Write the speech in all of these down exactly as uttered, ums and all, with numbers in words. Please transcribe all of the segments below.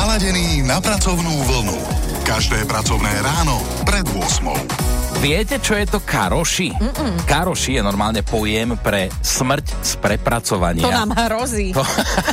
naladený na pracovnú vlnu. Každé pracovné ráno pred ôsmou. Viete, čo je to karoši? Mm-mm. Karoši je normálne pojem pre smrť z prepracovania. To nám hrozí. To...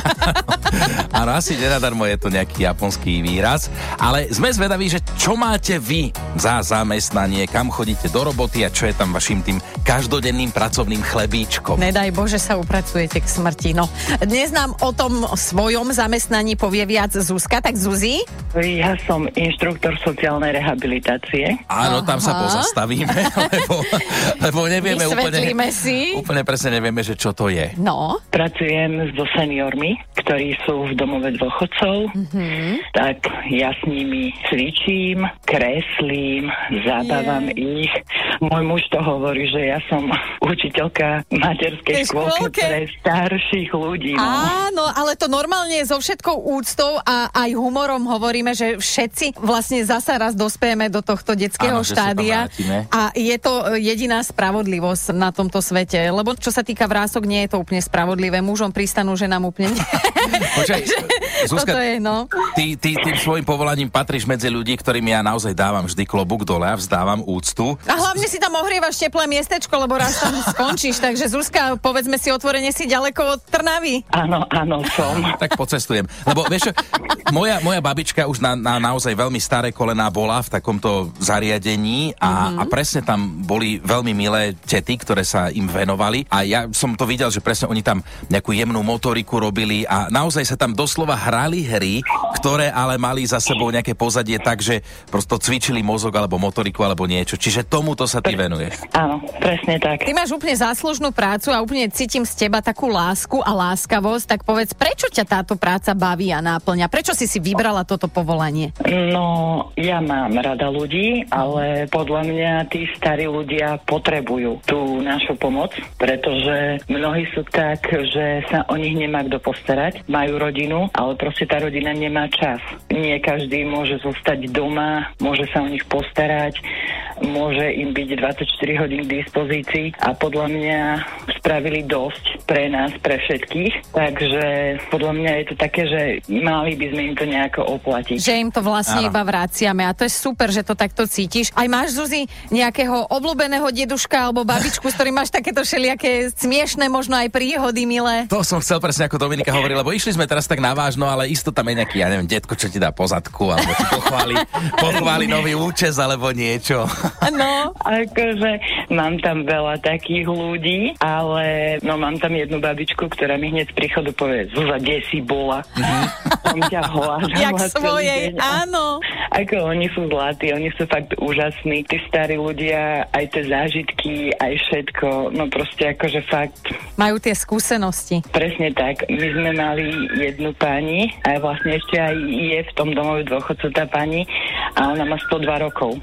Áno, asi nenadarmo je to nejaký japonský výraz. Ale sme zvedaví, že čo máte vy za zamestnanie, kam chodíte do roboty a čo je tam vašim tým každodenným pracovným chlebíčkom. Nedaj Bože sa upracujete k smrti. No, dnes nám o tom svojom zamestnaní povie viac Zuzka. Tak Zuzi? Ja som inštruktor sociálnej rehabilitácie. Áno, tam sa pozastavíme, lebo, lebo nevieme úplne, si. úplne presne nevieme, že čo to je. No. Pracujem so seniormi, ktorí sú v domove dôchodcov. Mm-hmm. Tak ja s nimi cvičím, kreslím, zabávam yeah. ich. Môj muž to hovorí, že ja som učiteľka materskej škôlke pre starších ľudí. No. Áno, ale to normálne so všetkou úctou a aj humorom hovoríme, že všetci vlastne zasa raz dospejeme do tohto detského Áno, štádia a je to jediná spravodlivosť na tomto svete, lebo čo sa týka vrások, nie je to úplne spravodlivé. Mužom pristanú, že nám úplne nie. Počkaj, Zuzka, je, no. ty, ty tým svojim povolaním patríš medzi ľudí, ktorým ja naozaj dávam vždy klobúk dole a vzdávam úctu. A hlavne si tam ohrievaš teplé miestečko, lebo raz tam skončíš, takže Zuzka, povedzme si otvorene, si ďaleko od Trnavy. Áno, áno, som. Tak pocestujem. Lebo vieš čo, moja, moja babička už na, na naozaj veľmi staré kolená bola v takomto zariadení a, mm-hmm. a presne tam boli veľmi milé tety, ktoré sa im venovali a ja som to videl, že presne oni tam nejakú jemnú motoriku robili a naozaj sa tam doslova hrali hry, ktoré ale mali za sebou nejaké pozadie tak, že prosto cvičili mozog alebo motoriku alebo niečo. Čiže tomuto sa ty venuješ. Áno, presne tak. Ty máš úplne záslužnú prácu a úplne cítim z teba takú lásku a láskavosť, tak povedz, prečo ťa táto práca baví a náplňa? Prečo si si vybrala toto povolanie? No, ja mám rada ľudí, ale podľa mňa tí starí ľudia potrebujú tú našu pomoc, pretože mnohí sú tak, že sa o nich nemá kto postarať, majú rodinu, ale proste tá rodina nemá čas. Nie každý môže zostať doma, môže sa o nich postarať, môže im byť dvadsaťštyri hodín k dispozícii a podľa mňa spravili dosť pre nás, pre všetkých, takže podľa mňa je to také, že mali by sme im to nejako oplatiť. Že im to vlastne Áno. iba vraciame a to je super, že to takto cítiš. Aj máš, Zuzi, nejakého obľúbeného deduška alebo babičku, s ktorým máš takéto všelijaké smiešné, možno aj príhody, milé? To som chcel presne ako Dominika hovorí, lebo išli sme teraz tak na vážno, ale isto tam je nejaký, ja neviem, detko, čo ti dá po zadku, alebo ti pochváli, pochváli nový účes, alebo niečo. No. Akože mám tam veľa takých ľudí, ale no mám tam jednu babičku, ktorá mi hneď z príchodu povie, Zuzá, kde si bola? Mm-hmm. Som ťa hľadala. Jak svojej, áno. Ako oni sú zlatí, oni sú fakt úžasní. Tí starí ľudia, aj tie zážitky, aj všetko, no proste akože fakt. Majú tie skúsenosti. Presne tak. My sme mali jednu pani, a vlastne ešte aj je v tom domove dôchodcov tá pani, a ona má sto dva rokov.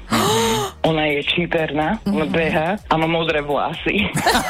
Ona je číperná, ona beha a má modré vlasy.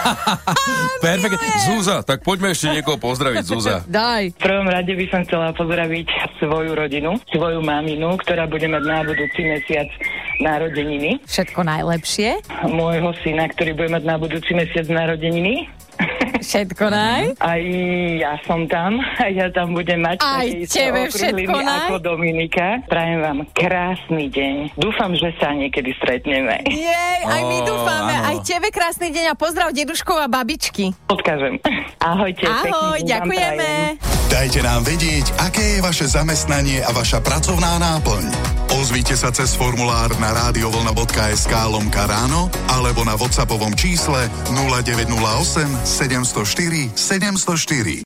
Perfektne. Zúza, tak poďme ešte niekoho pozdraviť, Zúza. Daj. V prvom rade by som chcela pozdraviť svoju rodinu, svoju maminu, ktorá bude mať na budúci mesiac narodeniny. Všetko najlepšie. Môjho syna, ktorý bude mať na budúci mesiac narodeniny. Všetko naj. Aj ja som tam, aj ja tam budem mať aj tebe všetko naj. Ako Dominika. Prajem vám krásny deň. Dúfam, že sa niekedy stretneme. Jej, aj my Ó, dúfame. áno. Aj tebe krásny deň a pozdrav deduškov a babičky. Odkážem. Ahojte. Ahoj, ďakujeme. Dajte nám vedieť, aké je vaše zamestnanie a vaša pracovná náplň. Ozvite sa cez formulár na radiovlna bodka es ká lomka ráno alebo na WhatsAppovom čísle nula deväť nula osem sedem nula štyri sedem nula štyri.